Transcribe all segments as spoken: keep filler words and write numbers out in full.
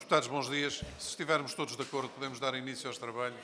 Deputados, bons dias. Se estivermos todos de acordo, podemos dar início aos trabalhos.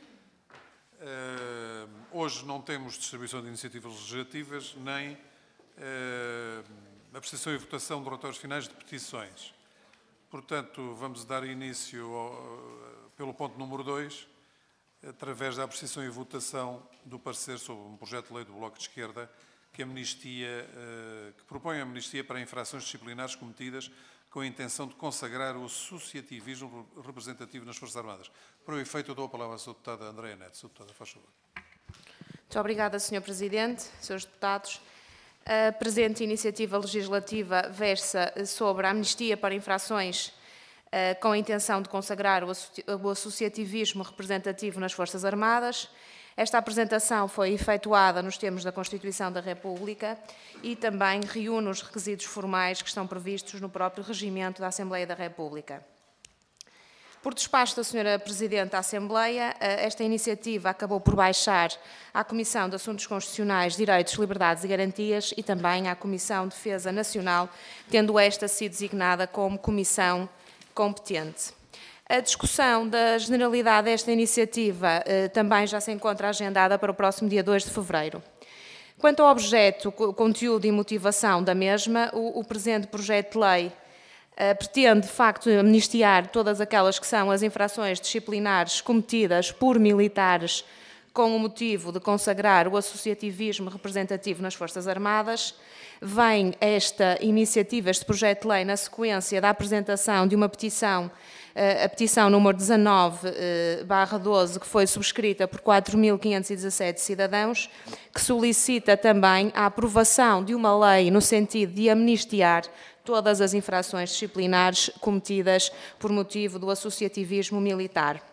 Uh, hoje não temos distribuição de iniciativas legislativas, nem uh, apreciação e votação de relatórios finais de petições. Portanto, vamos dar início ao, uh, pelo ponto número dois, através da apreciação e votação do parecer sobre um projeto de lei do Bloco de Esquerda que, amnistia, uh, que propõe a amnistia para infrações disciplinares cometidas com a intenção de consagrar o associativismo representativo nas Forças Armadas. Para o efeito, eu dou a palavra à sua deputada Andréia Neto. Sua deputada, faz favor. Muito obrigada, senhor Presidente, senhores deputados. A presente iniciativa legislativa versa sobre a amnistia para infrações uh, com a intenção de consagrar o, associ o associativismo representativo nas Forças Armadas. Esta apresentação foi efetuada nos termos da Constituição da República e também reúne os requisitos formais que estão previstos no próprio regimento da Assembleia da República. Por despacho da senhora Presidente da Assembleia, esta iniciativa acabou por baixar à Comissão de Assuntos Constitucionais, Direitos, Liberdades e Garantias e também à Comissão de Defesa Nacional, tendo esta sido designada como comissão competente. A discussão da generalidade desta iniciativa eh, também já se encontra agendada para o próximo dia dois de fevereiro. Quanto ao objeto, conteúdo e motivação da mesma, o, o presente projeto de lei eh, pretende, de facto, amnistiar todas aquelas que são as infrações disciplinares cometidas por militares com o motivo de consagrar o associativismo representativo nas Forças Armadas. Vem esta iniciativa, este projeto de lei, na sequência da apresentação de uma petição, a petição número dezanove barra doze, que foi subscrita por quatro mil quinhentos e dezassete cidadãos, que solicita também a aprovação de uma lei no sentido de amnistiar todas as infrações disciplinares cometidas por motivo do associativismo militar.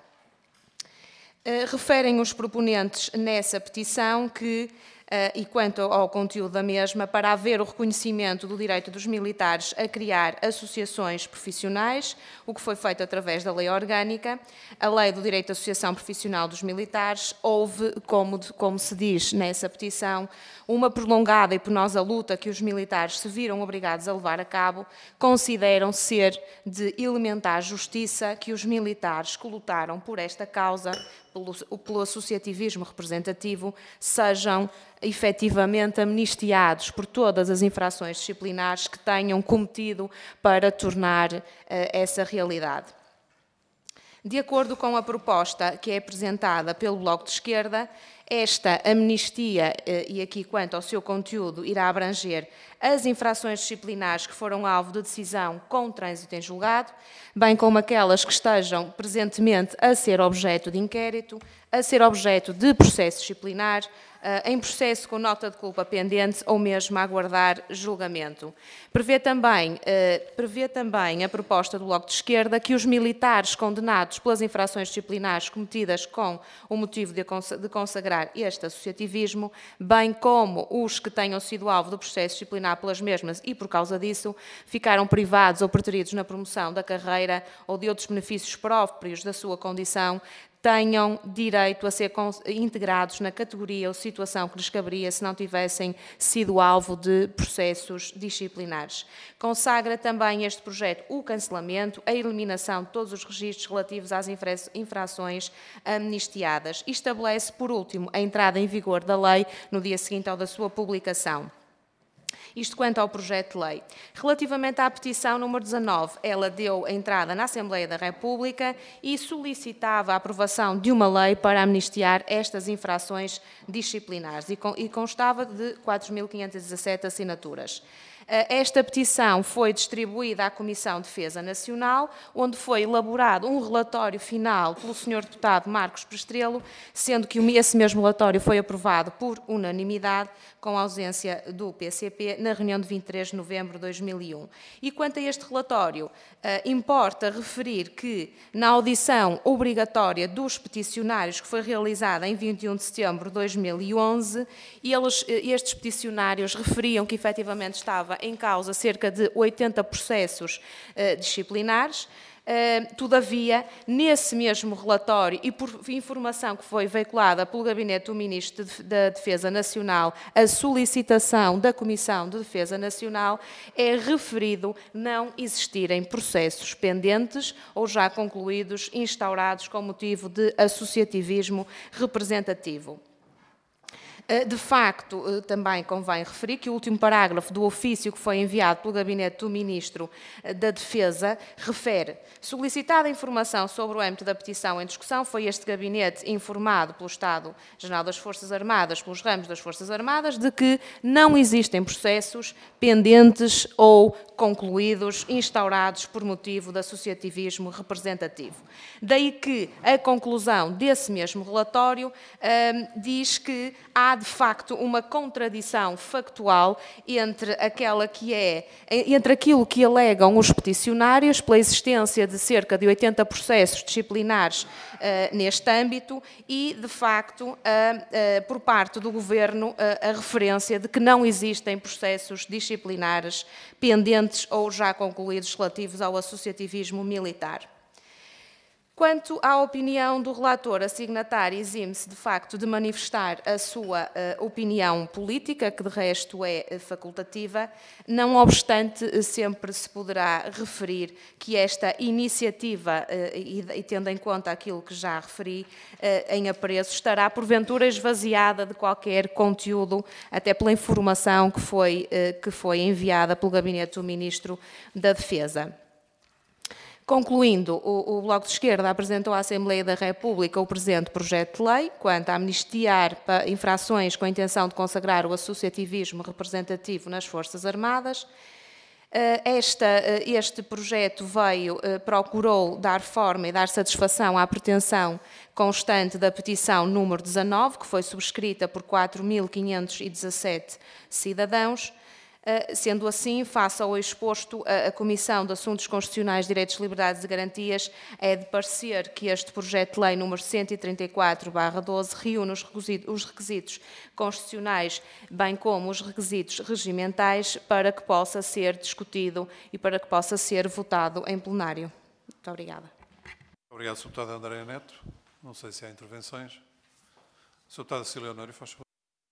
Referem os proponentes nessa petição que, Uh, e quanto ao conteúdo da mesma, para haver o reconhecimento do direito dos militares a criar associações profissionais, o que foi feito através da lei orgânica, a lei do direito de associação profissional dos militares, houve, como, como se diz nessa petição, uma prolongada e penosa luta que os militares se viram obrigados a levar a cabo, consideram ser de elementar justiça que os militares que lutaram por esta causa, pelo, pelo associativismo representativo, sejam efetivamente amnistiados por todas as infrações disciplinares que tenham cometido para tornar uh, essa realidade. De acordo com a proposta que é apresentada pelo Bloco de Esquerda, esta amnistia, e aqui quanto ao seu conteúdo, irá abranger as infrações disciplinares que foram alvo de decisão com trânsito em julgado, bem como aquelas que estejam presentemente a ser objeto de inquérito, a ser objeto de processo disciplinar, em processo com nota de culpa pendente ou mesmo a aguardar julgamento. Prevê também, prevê também a proposta do Bloco de Esquerda que os militares condenados pelas infrações disciplinares cometidas com o motivo de consagrar este associativismo, bem como os que tenham sido alvo do processo disciplinar pelas mesmas e, por causa disso, ficaram privados ou preteridos na promoção da carreira ou de outros benefícios próprios da sua condição, tenham direito a ser integrados na categoria ou situação que lhes caberia se não tivessem sido alvo de processos disciplinares. Consagra também este projeto o cancelamento, a eliminação de todos os registros relativos às infrações amnistiadas e estabelece, por último, a entrada em vigor da lei no dia seguinte ao da sua publicação. Isto quanto ao projeto de lei. Relativamente à petição número dezanove, ela deu entrada na Assembleia da República e solicitava a aprovação de uma lei para amnistiar estas infrações disciplinares e constava de quatro mil quinhentos e dezassete assinaturas. Esta petição foi distribuída à Comissão de Defesa Nacional, onde foi elaborado um relatório final pelo senhor deputado Marcos Prestrelo, sendo que esse mesmo relatório foi aprovado por unanimidade, com a ausência do P C P, na reunião de vinte e três de novembro de dois mil e um. E quanto a este relatório, importa referir que, na audição obrigatória dos peticionários, que foi realizada em vinte e um de setembro de dois mil e onze, eles, estes peticionários referiam que, efetivamente, estava em causa cerca de oitenta processos uh, disciplinares, Todavia, nesse mesmo relatório e por informação que foi veiculada pelo Gabinete do Ministro da Defesa Nacional, a solicitação da Comissão de Defesa Nacional, é referido não existirem processos pendentes ou já concluídos, instaurados com motivo de associativismo representativo. De facto, também convém referir que o último parágrafo do ofício que foi enviado pelo Gabinete do Ministro da Defesa refere: solicitada informação sobre o âmbito da petição em discussão, foi este Gabinete informado pelo Estado-Geral das Forças Armadas, pelos ramos das Forças Armadas, de que não existem processos pendentes ou concluídos, instaurados por motivo de associativismo representativo. Daí que a conclusão desse mesmo relatório hum, diz que há de facto uma contradição factual entre aquela que é, entre aquilo que alegam os peticionários pela existência de cerca de oitenta processos disciplinares uh, neste âmbito e, de facto, uh, uh, por parte do Governo, uh, a referência de que não existem processos disciplinares pendentes ou já concluídos relativos ao associativismo militar. Quanto à opinião do relator, a signatária exime-se, de facto, de manifestar a sua uh, opinião política, que de resto é uh, facultativa, não obstante, uh, sempre se poderá referir que esta iniciativa, uh, e, e tendo em conta aquilo que já referi uh, em apreço, estará porventura esvaziada de qualquer conteúdo, até pela informação que foi, uh, que foi enviada pelo Gabinete do Ministro da Defesa. Concluindo, o, o Bloco de Esquerda apresentou à Assembleia da República o presente projeto de lei quanto a amnistiar infrações com a intenção de consagrar o associativismo representativo nas Forças Armadas. Esta, este projeto veio, procurou dar forma e dar satisfação à pretensão constante da petição número dezanove, que foi subscrita por quatro mil quinhentos e dezassete cidadãos. Sendo assim, face ao exposto, a Comissão de Assuntos Constitucionais, Direitos, Liberdades e Garantias é de parecer que este projeto de lei número cento e trinta e quatro barra doze reúne os requisitos constitucionais, bem como os requisitos regimentais, para que possa ser discutido e para que possa ser votado em plenário. Muito obrigada. Obrigado, senhora Deputada Andreia Neto. Não sei se há intervenções. senhora Deputada Cecília Honório, faz favor.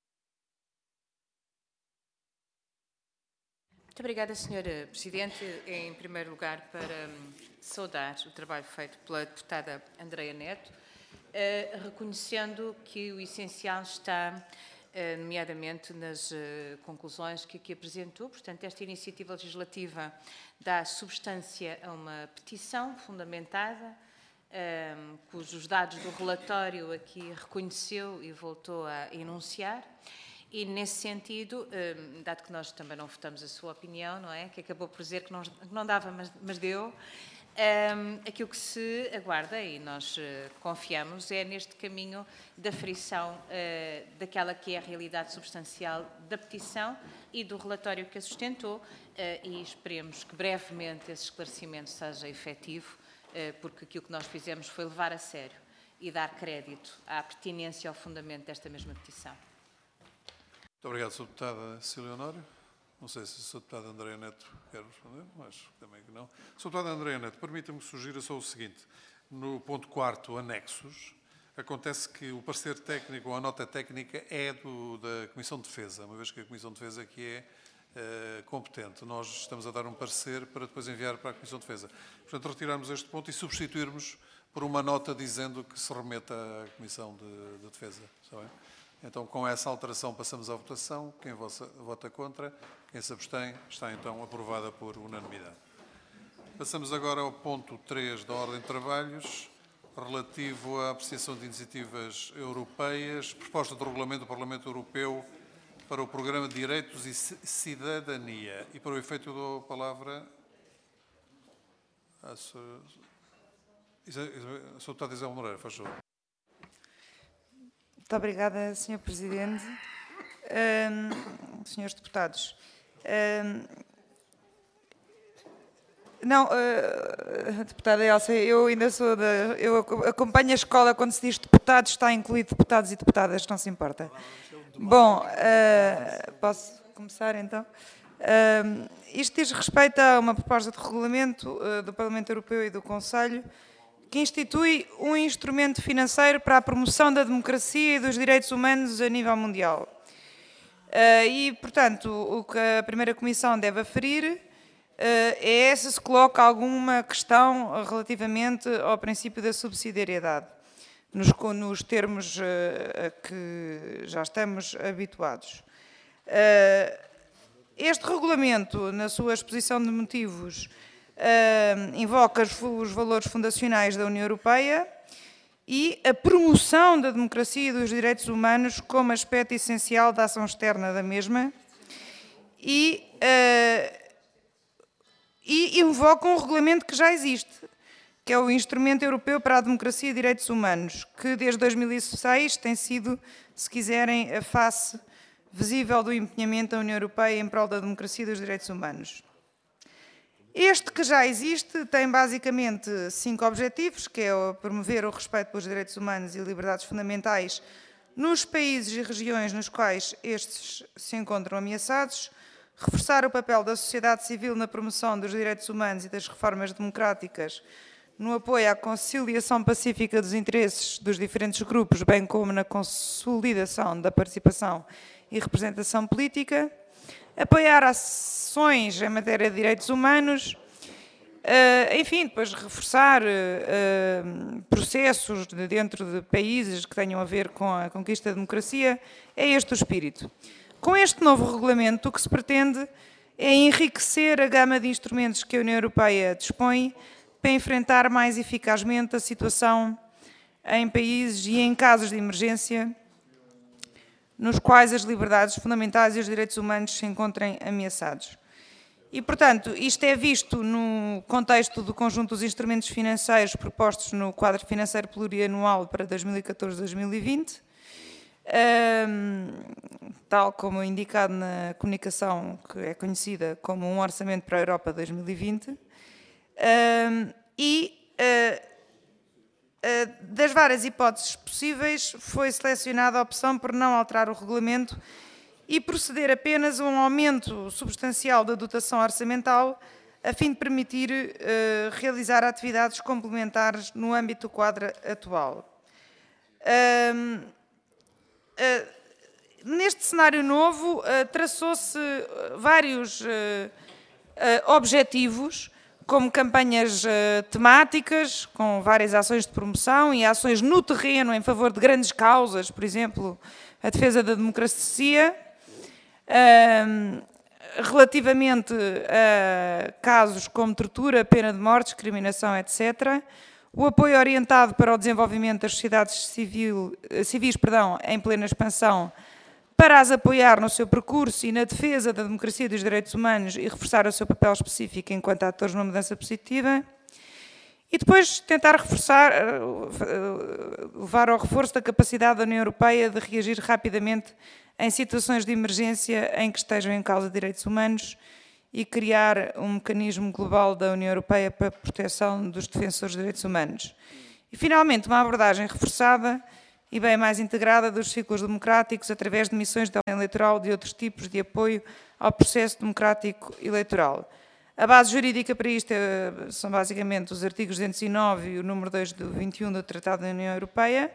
Muito obrigada, senhora Presidente. Em primeiro lugar, para saudar o trabalho feito pela deputada Andreia Neto, eh, reconhecendo que o essencial está, eh, nomeadamente, nas eh, conclusões que aqui apresentou. Portanto, esta iniciativa legislativa dá substância a uma petição fundamentada, eh, cujos dados do relatório aqui reconheceu e voltou a enunciar. E, nesse sentido, dado que nós também não votamos a sua opinião, não é? Que acabou por dizer que não, que não dava, mas, mas deu, um, aquilo que se aguarda, e nós uh, confiamos, é neste caminho da frição uh, daquela que é a realidade substancial da petição e do relatório que a sustentou, uh, e esperemos que brevemente esse esclarecimento seja efetivo, uh, porque aquilo que nós fizemos foi levar a sério e dar crédito à pertinência e ao fundamento desta mesma petição. Muito obrigado, senhora Deputada Cecília Honório. Não sei se a senhora Deputada Andreia Neto quer responder, mas também que não. senhora Deputada Andreia Neto, permita-me que sugira só o seguinte. No ponto quarto, anexos, acontece que o parecer técnico ou a nota técnica é do, da Comissão de Defesa, uma vez que a Comissão de Defesa aqui é uh, competente. Nós estamos a dar um parecer para depois enviar para a Comissão de Defesa. Portanto, retirarmos este ponto e substituirmos por uma nota dizendo que se remeta à Comissão de, de Defesa. Está bem? Então, com essa alteração, passamos à votação. Quem vota contra, quem se abstém, está então aprovada por unanimidade. Passamos agora ao ponto três da Ordem de Trabalhos, relativo à apreciação de iniciativas europeias, proposta de regulamento do Parlamento Europeu para o Programa de Direitos e Cidadania. E, para o efeito, dou a palavra à senhora Deputada Isabel Moreira, faz favor. Muito obrigada, senhor Presidente. Um, senhores deputados, um, não, uh, deputada Elsa, eu ainda sou da... Eu acompanho a escola quando se diz deputados, está incluído deputados e deputadas, não se importa. Bom, uh, posso começar então? Uh, isto diz respeito a uma proposta de regulamento uh, do Parlamento Europeu e do Conselho que institui um instrumento financeiro para a promoção da democracia e dos direitos humanos a nível mundial. Uh, e, portanto, o que a primeira Comissão deve aferir uh, é se se coloca alguma questão relativamente ao princípio da subsidiariedade, nos, nos termos uh, a que já estamos habituados. Uh, este regulamento, na sua exposição de motivos, uh, invoca os, os valores fundacionais da União Europeia e a promoção da democracia e dos direitos humanos como aspecto essencial da ação externa da mesma e, uh, e invoca um regulamento que já existe, que é o Instrumento Europeu para a Democracia e Direitos Humanos, que desde dois mil e seis tem sido, se quiserem, a face visível do empenhamento da União Europeia em prol da democracia e dos direitos humanos. Este que já existe tem basicamente cinco objetivos, que é promover o respeito pelos direitos humanos e liberdades fundamentais nos países e regiões nos quais estes se encontram ameaçados, reforçar o papel da sociedade civil na promoção dos direitos humanos e das reformas democráticas, no apoio à conciliação pacífica dos interesses dos diferentes grupos, bem como na consolidação da participação e representação política, apoiar ações em matéria de direitos humanos, enfim, depois reforçar processos dentro de países que tenham a ver com a conquista da democracia, é este o espírito. Com este novo regulamento, o que se pretende é enriquecer a gama de instrumentos que a União Europeia dispõe para enfrentar mais eficazmente a situação em países e em casos de emergência nos quais as liberdades fundamentais e os direitos humanos se encontrem ameaçados. E, portanto, isto é visto no contexto do conjunto dos instrumentos financeiros propostos no quadro financeiro plurianual para dois mil e catorze a dois mil e vinte, um, tal como indicado na comunicação que é conhecida como um orçamento para a Europa dois mil e vinte, um, e uh, das várias hipóteses possíveis, foi selecionada a opção por não alterar o regulamento e proceder apenas a um aumento substancial da dotação orçamental, a fim de permitir uh, realizar atividades complementares no âmbito do quadro atual. Uh, uh, neste cenário novo, uh, traçou-se vários uh, uh, objetivos, como campanhas uh, temáticas, com várias ações de promoção e ações no terreno em favor de grandes causas, por exemplo, a defesa da democracia, uh, relativamente a casos como tortura, pena de morte, discriminação, etcétera, o apoio orientado para o desenvolvimento das sociedades civil, civis perdão, em plena expansão, para as apoiar no seu percurso e na defesa da democracia e dos direitos humanos e reforçar o seu papel específico enquanto atores numa mudança positiva. E depois tentar reforçar, levar ao reforço da capacidade da União Europeia de reagir rapidamente em situações de emergência em que estejam em causa direitos humanos e criar um mecanismo global da União Europeia para a proteção dos defensores de direitos humanos. E, finalmente, uma abordagem reforçada e bem mais integrada dos ciclos democráticos através de missões de apoio eleitoral de outros tipos de apoio ao processo democrático eleitoral. A base jurídica para isto é, são basicamente os artigos duzentos e nove e o número dois do vinte e um do Tratado da União Europeia.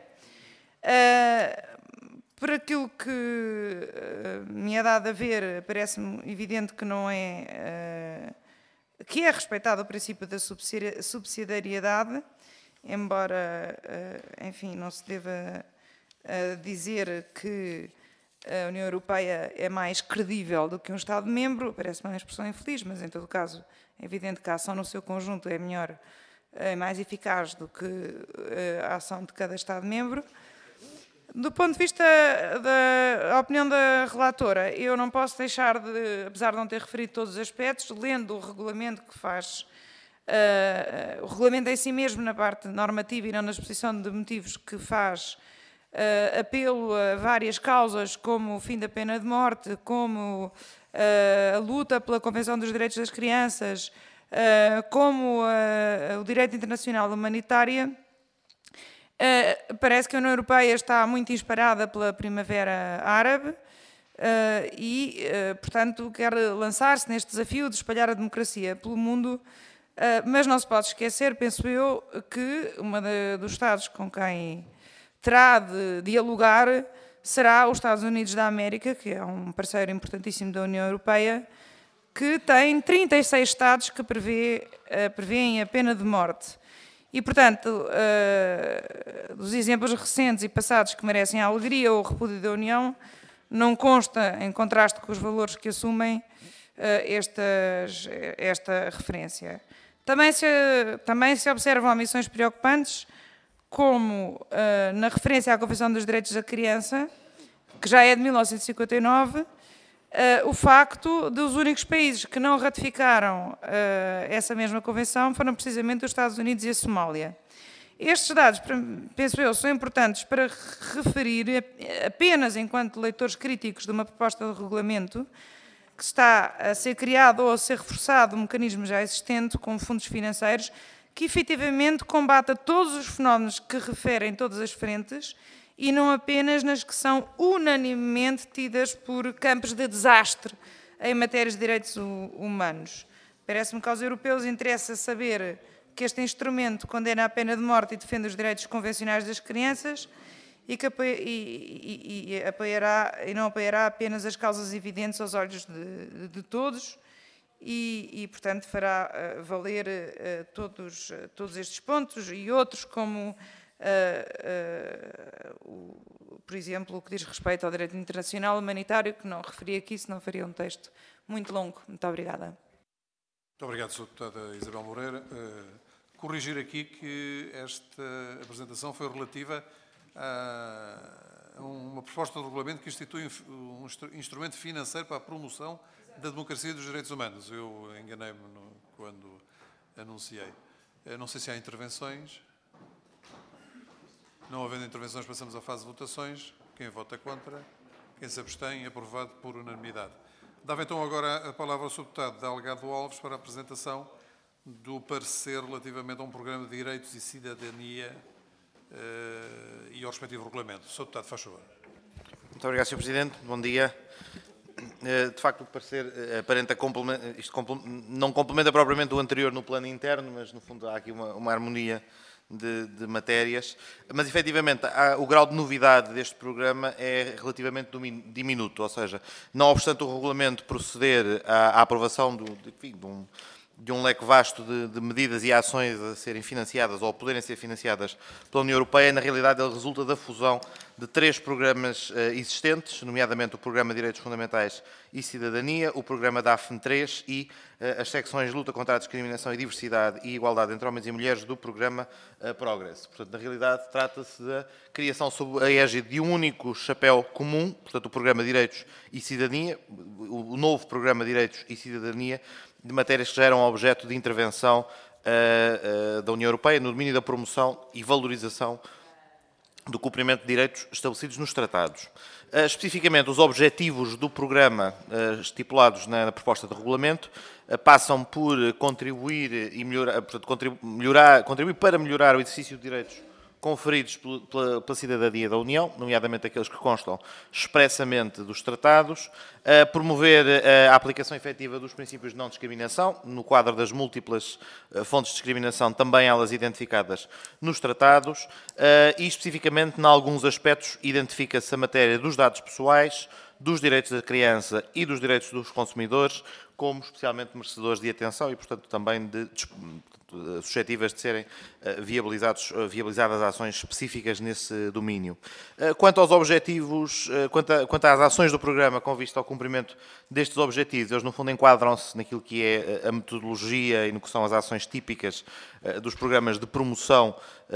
Uh, por aquilo que uh, me é dado a ver, parece-me evidente que não é, uh, que é respeitado o princípio da subsidiariedade, embora, uh, enfim, não se deva uh, dizer que a União Europeia é mais credível do que um Estado-membro, parece-me uma expressão infeliz, mas em todo caso é evidente que a ação no seu conjunto é melhor, é mais eficaz do que a ação de cada Estado-membro. Do ponto de vista da opinião da relatora, eu não posso deixar de, apesar de não ter referido todos os aspectos, lendo o regulamento que faz, uh, o regulamento em si mesmo na parte normativa e não na exposição de motivos que faz Uh, apelo a várias causas, como o fim da pena de morte, como uh, a luta pela Convenção dos Direitos das Crianças, uh, como uh, o direito internacional humanitário. Uh, parece que a União Europeia está muito inspirada pela Primavera Árabe, uh, e, portanto, quer lançar-se neste desafio de espalhar a democracia pelo mundo, mas não se pode esquecer, penso eu, que um dos Estados com quem terá de dialogar será os Estados Unidos da América, que é um parceiro importantíssimo da União Europeia, que tem trinta e seis Estados que prevê, prevêem a pena de morte. E, portanto, dos exemplos recentes e passados que merecem a alegria ou o repúdio da União, não consta, em contraste com os valores que assumem, estas, esta referência. Também se, também se observam omissões preocupantes, como uh, na referência à Convenção dos Direitos da Criança, que já é de mil novecentos e cinquenta e nove, uh, o facto dos únicos países que não ratificaram uh, essa mesma Convenção foram precisamente os Estados Unidos e a Somália. Estes dados, penso eu, são importantes para referir, apenas enquanto leitores críticos de uma proposta de regulamento, que está a ser criado ou a ser reforçado um mecanismo já existente com fundos financeiros que efetivamente combata todos os fenómenos que referem todas as frentes e não apenas nas que são unanimemente tidas por campos de desastre em matérias de direitos humanos. Parece-me que aos europeus interessa saber que este instrumento condena a pena de morte e defende os direitos convencionais das crianças e, que apoia, e, e, e, apoiará, e não apoiará apenas as causas evidentes aos olhos de, de todos e, e, portanto, fará uh, valer uh, todos, uh, todos estes pontos e outros como, uh, uh, o, por exemplo, o que diz respeito ao direito internacional humanitário, que não referi aqui, senão faria um texto muito longo. Muito obrigada. Muito obrigado, senhora Deputada Isabel Moreira. Uh, corrigir aqui que esta apresentação foi relativa a uma proposta de regulamento que institui um instrumento financeiro para a promoção da democracia e dos direitos humanos. Eu enganei-me quando anunciei. Uh, não sei se há intervenções. Não havendo intervenções, passamos à fase de votações. Quem vota contra? Quem se abstém? Aprovado por unanimidade. Dava então agora a palavra ao senhor Deputado Delgado Alves para a apresentação do parecer relativamente a um programa de direitos e cidadania uh, e ao respectivo regulamento. senhor Deputado, faz favor. Muito obrigado, senhor Presidente. Bom dia. Uh, de facto, o parecer uh, aparenta complementa, isto complementa, não complementa propriamente o anterior no plano interno, mas no fundo há aqui uma, uma harmonia de, de matérias. Mas, efetivamente, há, o grau de novidade deste programa é relativamente diminuto, ou seja, não obstante o regulamento proceder à, à aprovação do, de, enfim, de um de um leque vasto de, de medidas e ações a serem financiadas ou a poderem ser financiadas pela União Europeia, na realidade ele resulta da fusão de três programas uh, existentes, nomeadamente o Programa de Direitos Fundamentais e Cidadania, o Programa DAFNE três e uh, as secções de Luta contra a Discriminação e Diversidade e Igualdade entre Homens e Mulheres do Programa uh, Progress. Portanto, na realidade, trata-se da criação sob a égide de um único chapéu comum, portanto, o Programa de Direitos e Cidadania, o, o novo Programa de Direitos e Cidadania, de matérias que já eram objeto de intervenção uh, uh, da União Europeia no domínio da promoção e valorização do cumprimento de direitos estabelecidos nos tratados. Uh, especificamente, os objetivos do programa uh, estipulados na, na proposta de regulamento uh, passam por contribuir e melhorar, portanto, contribu melhorar, contribuir para melhorar o exercício de direitos conferidos pela, pela cidadania da União, nomeadamente aqueles que constam expressamente dos tratados, a promover a aplicação efetiva dos princípios de não discriminação, no quadro das múltiplas fontes de discriminação, também elas identificadas nos tratados, e especificamente, em alguns aspectos, identifica-se a matéria dos dados pessoais, dos direitos da criança e dos direitos dos consumidores, como especialmente merecedores de atenção e, portanto, também de, de suscetíveis de serem viabilizados, viabilizadas ações específicas nesse domínio. Quanto aos objetivos, quanto, a, quanto às ações do programa com vista ao cumprimento destes objetivos, eles no fundo enquadram-se naquilo que é a metodologia e no que são as ações típicas dos programas de promoção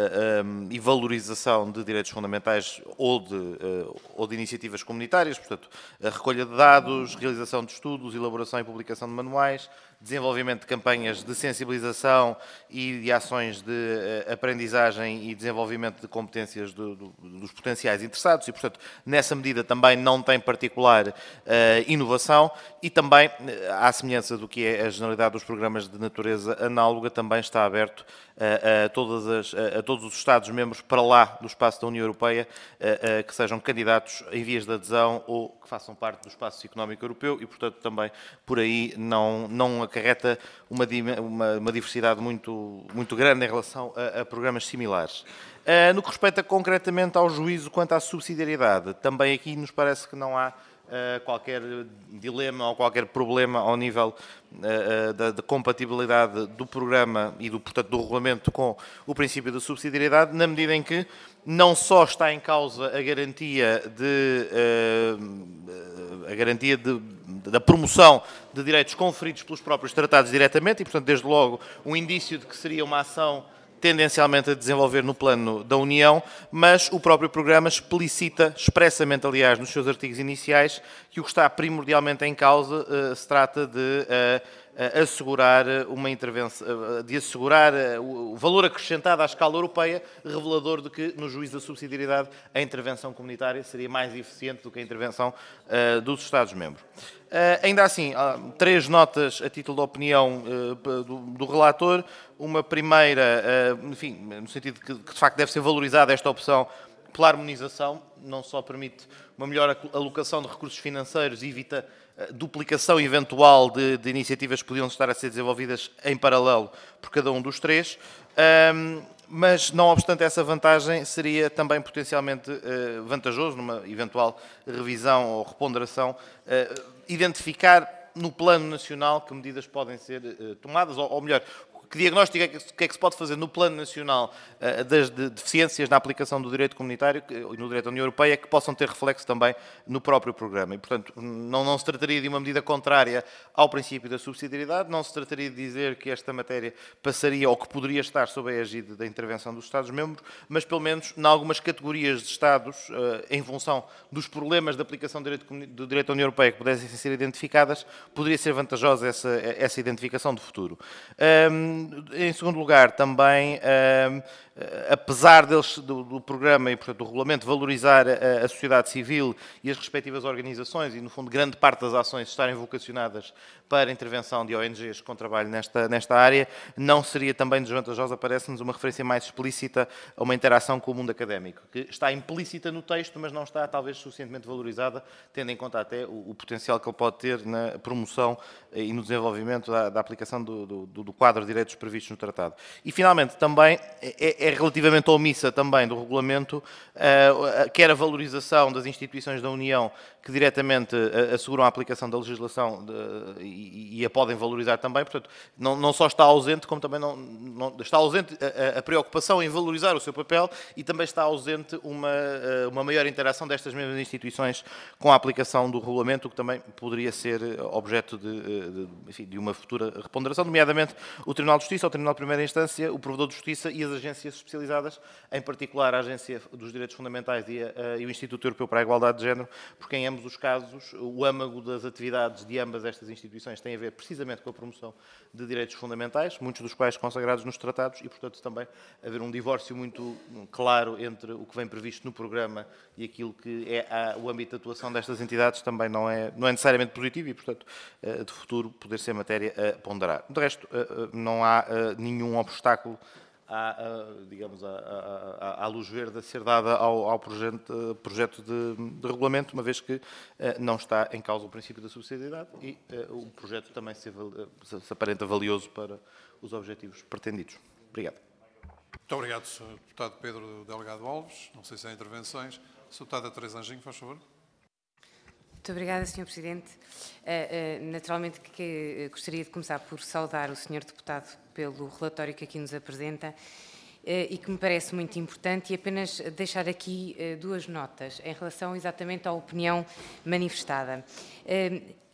e valorização de direitos fundamentais ou de, ou de iniciativas comunitárias, portanto, a recolha de dados, realização de estudos, elaboração e publicação de manuais, desenvolvimento de campanhas de sensibilização e de ações de uh, aprendizagem e desenvolvimento de competências do, do, dos potenciais interessados e, portanto, nessa medida também não tem particular uh, inovação e também, uh, à semelhança do que é a generalidade dos programas de natureza análoga, também está aberto a, a, todas as, a, a todos os Estados-membros para lá do espaço da União Europeia a, a, que sejam candidatos em vias de adesão ou que façam parte do espaço económico europeu e, portanto, também por aí não, não acarreta uma, uma, uma diversidade muito, muito grande em relação a, a programas similares. Uh, no que respeita concretamente ao juízo quanto à subsidiariedade, também aqui nos parece que não há Uh, qualquer dilema ou qualquer problema ao nível uh, uh, da, da compatibilidade do programa e, do, portanto, do regulamento com o princípio da subsidiariedade, na medida em que não só está em causa a garantia, de, uh, a garantia de, da promoção de direitos conferidos pelos próprios tratados diretamente e, portanto, desde logo, um indício de que seria uma ação tendencialmente a desenvolver no plano da União, mas o próprio programa explicita, expressamente, aliás, nos seus artigos iniciais, que o que está primordialmente em causa uh, se trata de uh, uh, assegurar uma intervenção, uh, de assegurar uh, o valor acrescentado à escala europeia, revelador de que, no juízo da subsidiariedade, a intervenção comunitária seria mais eficiente do que a intervenção uh, dos Estados-membros. Uh, ainda assim, uh, três notas a título de opinião uh, do, do relator. Uma primeira, uh, enfim, no sentido de que, que de facto deve ser valorizada esta opção pela harmonização, não só permite uma melhor alocação de recursos financeiros e evita uh, duplicação eventual de, de iniciativas que podiam estar a ser desenvolvidas em paralelo por cada um dos três, um, mas, não obstante essa vantagem, seria também potencialmente uh, vantajoso, numa eventual revisão ou reponderação, uh, identificar no plano nacional que medidas podem ser uh, tomadas, ou, ou melhor, que diagnóstico é que, que é que se pode fazer no plano nacional uh, das de, deficiências na aplicação do direito comunitário e no direito da União Europeia que possam ter reflexo também no próprio programa. E, portanto, não, não se trataria de uma medida contrária ao princípio da subsidiariedade, não se trataria de dizer que esta matéria passaria ou que poderia estar sob a égide da intervenção dos Estados-membros, mas, pelo menos, em algumas categorias de Estados, uh, em função dos problemas de aplicação do direito, do direito da União Europeia que pudessem ser identificadas, poderia ser vantajosa essa, essa identificação de futuro. Um, Em segundo lugar, também, apesar deles, do, do programa e, portanto, do regulamento, valorizar a, a sociedade civil e as respectivas organizações e, no fundo, grande parte das ações estarem vocacionadas para a intervenção de O N Gs com trabalho nesta, nesta área, não seria também desvantajosa, parece-nos, uma referência mais explícita a uma interação com o mundo académico, que está implícita no texto, mas não está, talvez, suficientemente valorizada, tendo em conta até o, o potencial que ele pode ter na promoção e no desenvolvimento da, da aplicação do, do, do quadro de direitos previstos no Tratado. E, finalmente, também é, é relativamente omissa também do regulamento, uh, quer a valorização das instituições da União que diretamente uh, asseguram a aplicação da legislação de, e, e a podem valorizar também, portanto, não, não só está ausente, como também não, não está ausente a, a preocupação em valorizar o seu papel e também está ausente uma, uh, uma maior interação destas mesmas instituições com a aplicação do regulamento, o que também poderia ser objeto de, de, enfim, de uma futura reponderação, nomeadamente o Tribunal de Justiça, o Tribunal de Primeira Instância, o Provedor de Justiça e as agências especializadas, em particular a Agência dos Direitos Fundamentais e, a, e o Instituto Europeu para a Igualdade de Género, porque em ambos os casos o âmago das atividades de ambas estas instituições tem a ver precisamente com a promoção de direitos fundamentais, muitos dos quais consagrados nos tratados e, portanto, também haver um divórcio muito claro entre o que vem previsto no programa e aquilo que é a, o âmbito de atuação destas entidades também não é, não é necessariamente positivo e, portanto, de futuro poder ser matéria a ponderar. De resto, não há nenhum obstáculo à, digamos, à, à, à luz verde a ser dada ao, ao projeto, projeto de, de regulamento, uma vez que não está em causa o princípio da subsidiariedade e o projeto também se, se aparenta valioso para os objetivos pretendidos. Obrigado. Muito obrigado, senhor Deputado Pedro Delgado Alves. Não sei se há intervenções. senhora Deputada Teresa Anjinho, faz favor. Muito obrigada, senhor Presidente. Uh, uh, naturalmente que uh, gostaria de começar por saudar o senhor Deputado pelo relatório que aqui nos apresenta uh, e que me parece muito importante e apenas deixar aqui uh, duas notas em relação exatamente à opinião manifestada. Uh,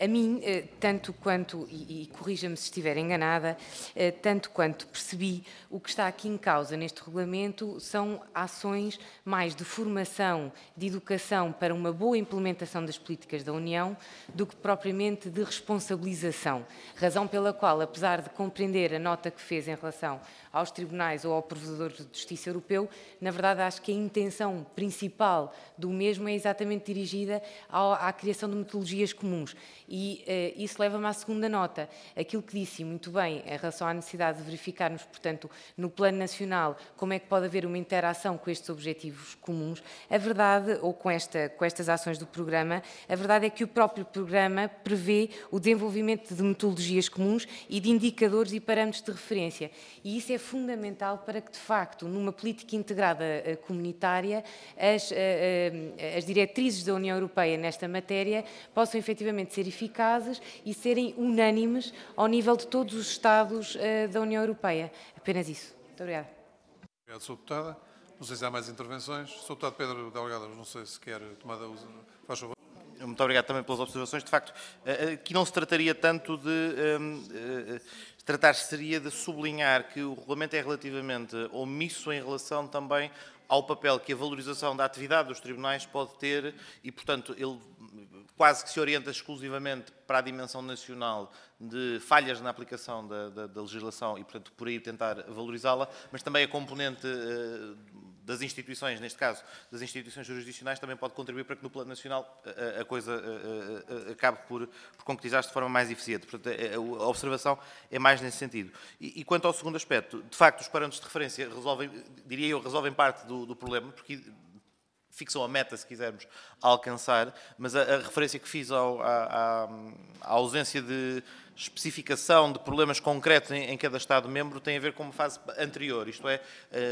A mim, tanto quanto, e, e corrija-me se estiver enganada, tanto quanto percebi, o que está aqui em causa neste regulamento são ações mais de formação, de educação para uma boa implementação das políticas da União, do que propriamente de responsabilização. Razão pela qual, apesar de compreender a nota que fez em relação aos tribunais ou ao Provedor de Justiça Europeu, na verdade acho que a intenção principal do mesmo é exatamente dirigida ao, à criação de metodologias comuns. E uh, isso leva-me à segunda nota. Aquilo que disse muito bem em relação à necessidade de verificarmos, portanto, no plano nacional, como é que pode haver uma interação com estes objetivos comuns. A verdade, ou com, esta, com estas ações do programa, a verdade é que o próprio programa prevê o desenvolvimento de metodologias comuns e de indicadores e parâmetros de referência. E isso é fundamental para que, de facto, numa política integrada uh, comunitária, as, uh, uh, as diretrizes da União Europeia nesta matéria possam efetivamente ser eficazes e serem unânimes ao nível de todos os Estados uh, da União Europeia. Apenas isso. Muito obrigada. Obrigado, senhora Deputada. Não sei se há mais intervenções. senhor Deputado Pedro Delgado, não sei se quer tomar... Faz favor. Muito obrigado também pelas observações. De facto, aqui não se trataria tanto de... Um, tratar-se seria de sublinhar que o regulamento é relativamente omisso em relação também ao papel que a valorização da atividade dos tribunais pode ter e, portanto, ele quase que se orienta exclusivamente para a dimensão nacional de falhas na aplicação da, da, da legislação e, portanto, por aí tentar valorizá-la, mas também a componente uh, das instituições, neste caso, das instituições jurisdicionais, também pode contribuir para que no plano nacional a, a coisa a, a, acabe por, por concretizar-se de forma mais eficiente. Portanto, a, a observação é mais nesse sentido. E, e quanto ao segundo aspecto, de facto, os parâmetros de referência resolvem, diria eu, resolvem parte do, do problema, porque fixam a meta, se quisermos, a alcançar, mas a, a referência que fiz ao, à, à ausência de especificação de problemas concretos em, em cada Estado-membro tem a ver com uma fase anterior, isto é,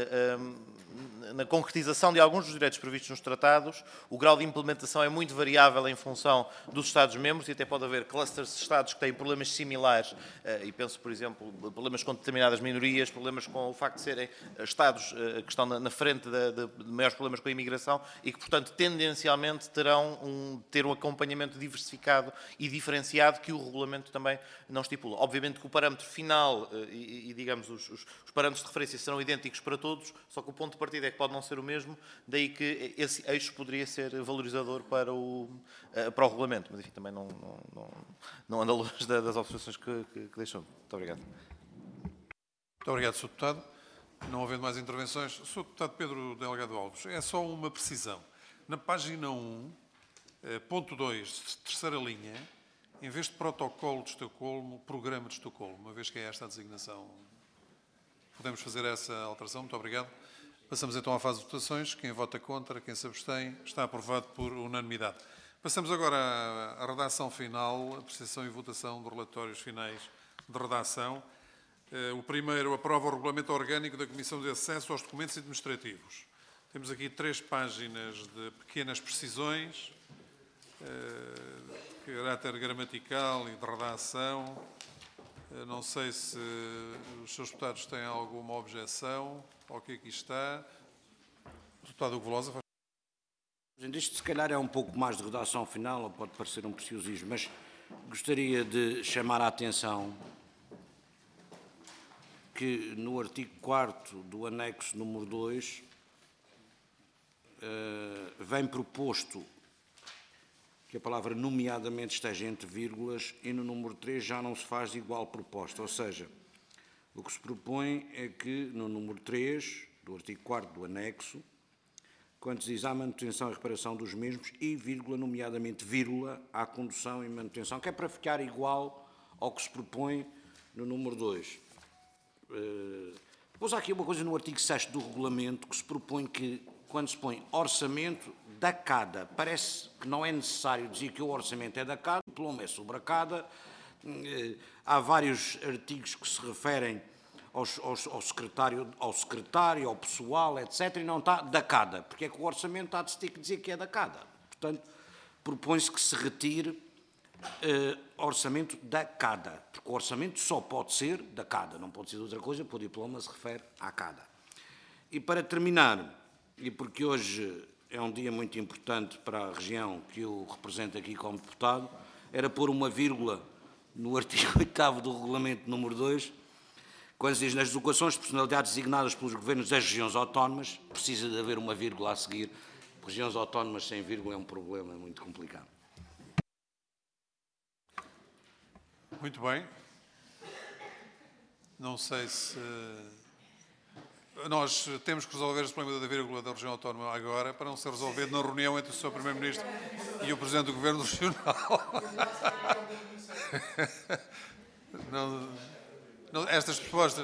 na concretização de alguns dos direitos previstos nos tratados, o grau de implementação é muito variável em função dos Estados-membros e até pode haver clusters de Estados que têm problemas similares, e penso, por exemplo, problemas com determinadas minorias, problemas com o facto de serem Estados que estão na frente de, de, de maiores problemas com a imigração e que, portanto, tendencialmente terão um, ter um acompanhamento diversificado e diferenciado que o regulamento também não estipula. Obviamente que o parâmetro final e, e digamos, os, os, os parâmetros de referência serão idênticos para todos, só que o ponto de partida é que pode não ser o mesmo, daí que esse eixo poderia ser valorizador para o, para o regulamento. Mas, enfim, também não, não, não, não anda longe das observações que, que, que deixou. Muito obrigado. Muito obrigado, senhor Deputado. Não havendo mais intervenções, senhor Deputado Pedro Delgado Alves, é só uma precisão. Na página um, ponto dois, terceira linha, em vez de protocolo de Estocolmo, programa de Estocolmo, uma vez que é esta a designação. Podemos fazer essa alteração? Muito obrigado. Passamos então à fase de votações. Quem vota contra, quem se abstém, está aprovado por unanimidade. Passamos agora à redação final, apreciação e votação dos relatórios finais de redação. O primeiro aprova o regulamento orgânico da Comissão de Acesso aos Documentos Administrativos. Temos aqui três páginas de pequenas precisões, de caráter gramatical e de redação. Não sei se os seus deputados têm alguma objeção ao que aqui está. O deputado Hugo Velosa faz... Isto se calhar é um pouco mais de redação final, ou pode parecer um preciosismo, mas gostaria de chamar a atenção que no artigo quarto do anexo número dois vem proposto que a palavra nomeadamente esteja entre vírgulas e no número três já não se faz igual proposta. Ou seja, o que se propõe é que no número três do artigo quarto do anexo, quando se diz à manutenção e reparação dos mesmos e vírgula, nomeadamente vírgula, à condução e manutenção, que é para ficar igual ao que se propõe no número dois. Depois há aqui uma coisa no artigo sexto do regulamento que se propõe que, quando se põe orçamento da CADA, parece que não é necessário dizer que o orçamento é da CADA, o diploma é sobre a CADA. Há vários artigos que se referem aos, aos, ao, secretário, ao secretário, ao pessoal, etcétera, e não está da CADA, porque é que o orçamento há de se ter que dizer que é da CADA. Portanto, propõe-se que se retire uh, orçamento da CADA, porque o orçamento só pode ser da CADA, não pode ser de outra coisa, porque o diploma se refere à CADA. E para terminar, e porque hoje é um dia muito importante para a região que eu represento aqui como deputado, era pôr uma vírgula no artigo oitavo do regulamento número dois, quando se diz nas locuções de personalidades designadas pelos governos das regiões autónomas, precisa de haver uma vírgula a seguir. Regiões autónomas sem vírgula é um problema muito complicado. Muito bem. Não sei se... Nós temos que resolver este problema da vírgula da região autónoma agora, para não ser resolvido na reunião entre o senhor Primeiro-Ministro e o Presidente do Governo Regional. Não, não, estas propostas...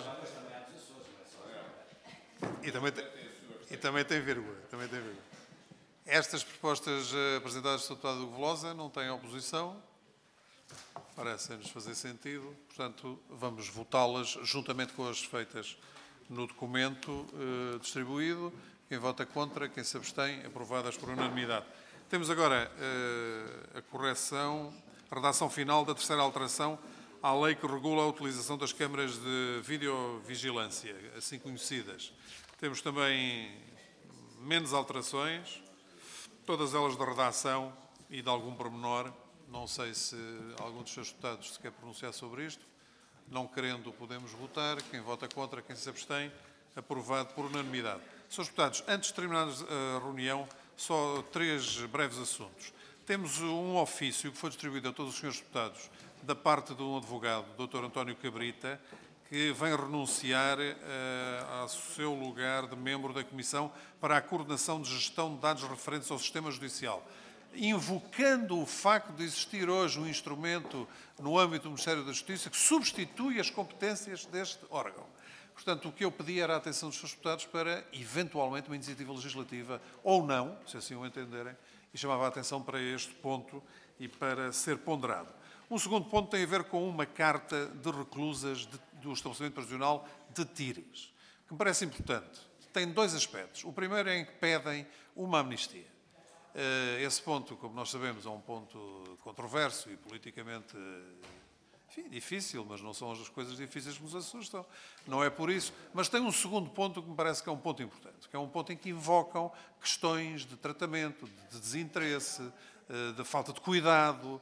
E também tem, e também tem vírgula. Também tem vírgula. Estas propostas apresentadas pelo deputado Hugo Velosa não têm oposição. Parecem-nos fazer sentido. Portanto, vamos votá-las juntamente com as feitas no documento eh, distribuído. Quem vota contra, quem se abstém, aprovadas por unanimidade. Temos agora eh, a correção, a redação final da terceira alteração à lei que regula a utilização das câmaras de videovigilância, assim conhecidas. Temos também menos alterações, todas elas de redação e de algum pormenor. Não sei se algum dos seus deputados se quer pronunciar sobre isto. Não querendo, podemos votar. Quem vota contra, quem se abstém, aprovado por unanimidade. Senhores deputados, antes de terminarmos a reunião, só três breves assuntos. Temos um ofício que foi distribuído a todos os senhores deputados da parte de um advogado, doutor António Cabrita, que vem renunciar uh, ao seu lugar de membro da Comissão para a coordenação de gestão de dados referentes ao sistema judicial, invocando o facto de existir hoje um instrumento no âmbito do Ministério da Justiça que substitui as competências deste órgão. Portanto, o que eu pedi era a atenção dos senhores deputados para, eventualmente, uma iniciativa legislativa, ou não, se assim o entenderem, e chamava a atenção para este ponto e para ser ponderado. Um segundo ponto tem a ver com uma carta de reclusas de, do estabelecimento prisional de Tires, que me parece importante. Tem dois aspectos. O primeiro é em que pedem uma amnistia. Esse ponto, como nós sabemos, é um ponto controverso e politicamente, enfim, difícil, mas não são as coisas difíceis que nos assustam. Não é por isso. Mas tem um segundo ponto que me parece que é um ponto importante, que é um ponto em que invocam questões de tratamento, de desinteresse, de falta de cuidado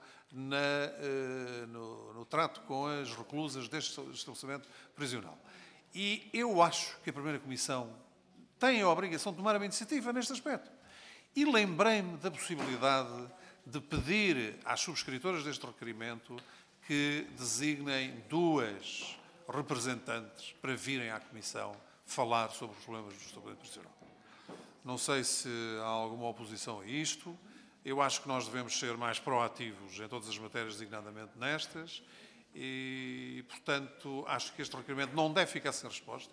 na, no, no trato com as reclusas deste estabelecimento prisional. E eu acho que a Primeira Comissão tem a obrigação de tomar uma iniciativa neste aspecto. E lembrei-me da possibilidade de pedir às subscritoras deste requerimento que designem duas representantes para virem à Comissão falar sobre os problemas do estabelecimento prisional. Não sei se há alguma oposição a isto. Eu acho que nós devemos ser mais proativos em todas as matérias, designadamente nestas, e, portanto, acho que este requerimento não deve ficar sem resposta.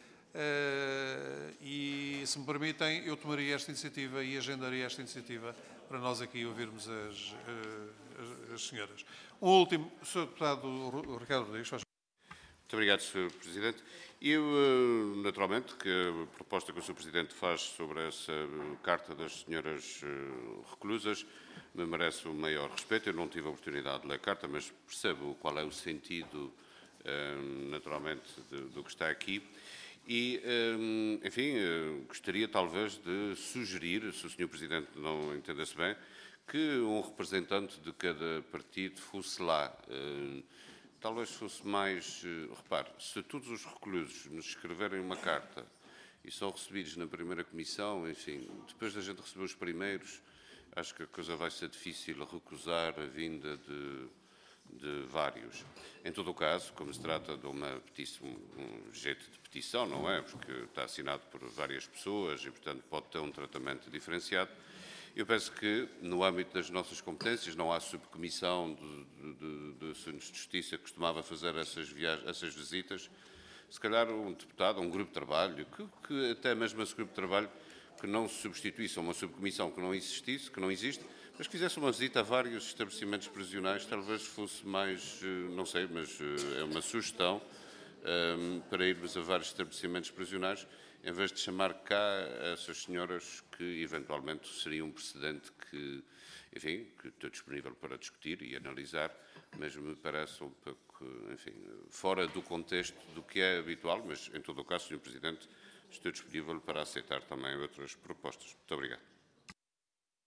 Uh, e, se me permitem, eu tomaria esta iniciativa e agendaria esta iniciativa para nós aqui ouvirmos as, uh, as, as senhoras. Um último, o senhor deputado Ricardo Rodrigues, faz. Muito obrigado, senhor Presidente. Eu, uh, naturalmente, que a proposta que o senhor Presidente faz sobre essa carta das senhoras uh, reclusas me merece o maior respeito. Eu não tive a oportunidade de ler a carta, mas percebo qual é o sentido, uh, naturalmente, de, do que está aqui. E, enfim, gostaria talvez de sugerir, se o senhor Presidente não entendesse bem, que um representante de cada partido fosse lá. Talvez fosse mais... Repare, se todos os reclusos nos escreverem uma carta e são recebidos na primeira comissão, enfim, depois da gente receber os primeiros, acho que a coisa vai ser difícil recusar a vinda de... de vários. Em todo o caso, como se trata de uma petição, um jeito de petição, não é? Porque está assinado por várias pessoas e, portanto, pode ter um tratamento diferenciado. Eu penso que, no âmbito das nossas competências, não há subcomissão de, de, de assuntos de justiça que costumava fazer essas, viagens, essas visitas. Se calhar um deputado, um grupo de trabalho, que, que até mesmo esse grupo de trabalho que não se substituísse a uma subcomissão que não existisse, que não existe, mas que fizesse uma visita a vários estabelecimentos prisionais, talvez fosse mais, não sei, mas é uma sugestão um, para irmos a vários estabelecimentos prisionais, em vez de chamar cá essas senhoras que eventualmente seria um precedente que, enfim, que estou disponível para discutir e analisar, mas me parece um pouco, enfim, fora do contexto do que é habitual, mas em todo o caso, senhor Presidente, estou disponível para aceitar também outras propostas. Muito obrigado.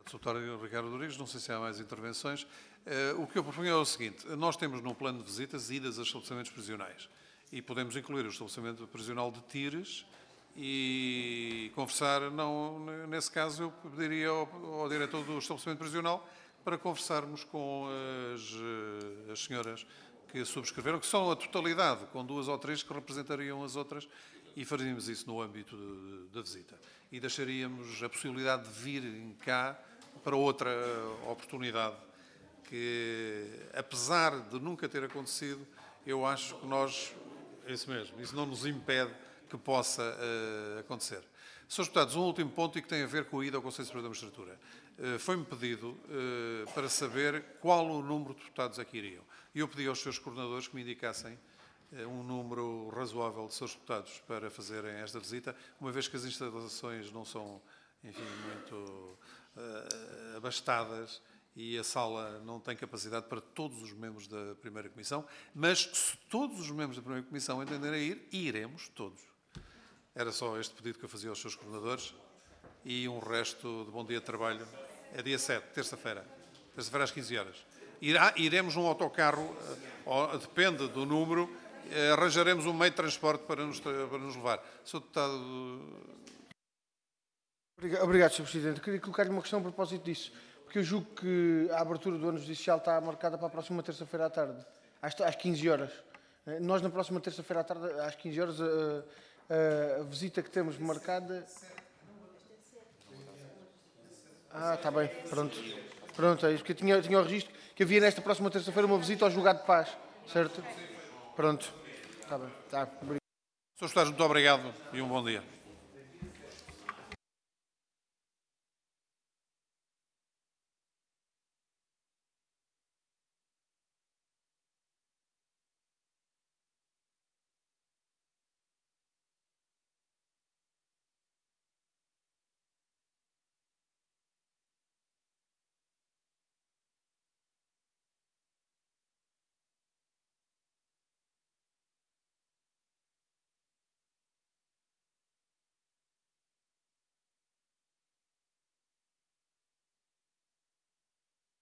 doutor Ricardo Rodrigues, não sei se há mais intervenções. Uh, o que eu proponho é o seguinte, nós temos no plano de visitas idas a estabelecimentos prisionais e podemos incluir o estabelecimento prisional de Tires e conversar, não, nesse caso eu pediria ao, ao diretor do estabelecimento prisional para conversarmos com as, as senhoras que subscreveram, que são a totalidade, com duas ou três que representariam as outras, e faríamos isso no âmbito da visita. E deixaríamos a possibilidade de virem cá para outra oportunidade, que, apesar de nunca ter acontecido, eu acho que nós, é isso mesmo, isso não nos impede que possa uh, acontecer. senhores Deputados, um último ponto e que tem a ver com a ida ao Conselho Superior da Magistratura. Uh, Foi-me pedido uh, para saber qual o número de deputados a que iriam. E eu pedi aos seus coordenadores que me indicassem uh, um número razoável de senhores deputados para fazerem esta visita, uma vez que as instalações não são, enfim, muito uh, abastadas e a sala não tem capacidade para todos os membros da Primeira Comissão, mas se todos os membros da Primeira Comissão entenderem a ir, iremos todos. Era só este pedido que eu fazia aos seus coordenadores e um resto de bom dia de trabalho. É dia sete, terça-feira. Terça-feira às quinze horas. Irá, iremos num autocarro, depende do número, arranjaremos um meio de transporte para nos, para nos levar. senhor Deputado... Obrigado, senhor Presidente. Queria colocar-lhe uma questão a propósito disso, porque eu julgo que a abertura do ano judicial está marcada para a próxima terça-feira à tarde, às, às quinze horas. Nós, na próxima terça-feira à tarde, às quinze horas, a, a visita que temos marcada... Ah, está bem, pronto. Pronto, é isso, porque eu tinha, tinha o registro que havia nesta próxima terça-feira uma visita ao julgado de paz, certo? Pronto, está bem, está. Obrigado. senhores Deputados, muito obrigado e um bom dia.